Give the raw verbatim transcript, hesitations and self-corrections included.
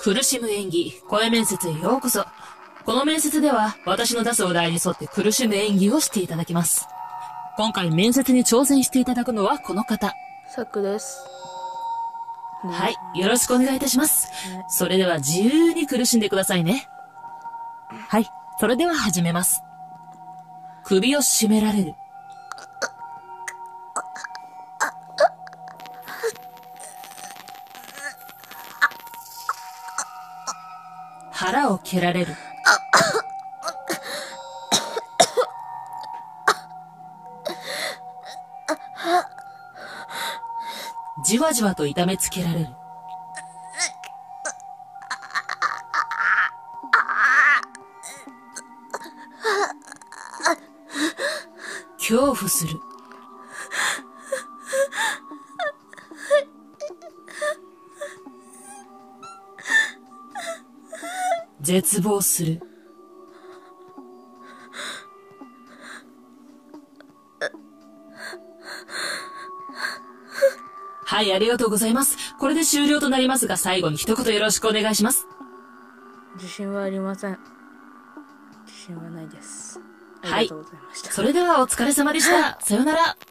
苦しむ演技、声面接へようこそ。この面接では、私の出すお題に沿って苦しむ演技をしていただきます。今回面接に挑戦していただくのはこの方。 サクです。 はい、よろしくお願いいたします。それでは自由に苦しんでくださいね。はい、それでは始めます。首を絞められる。腹を蹴られる。じわじわと痛めつけられる。恐怖する。絶望する。はい、ありがとうございます。これで終了となりますが、最後に一言よろしくお願いします。 自信はありません。自信はないです。あはい。 りがとうございました。 それではお疲れ様でした。さよなら。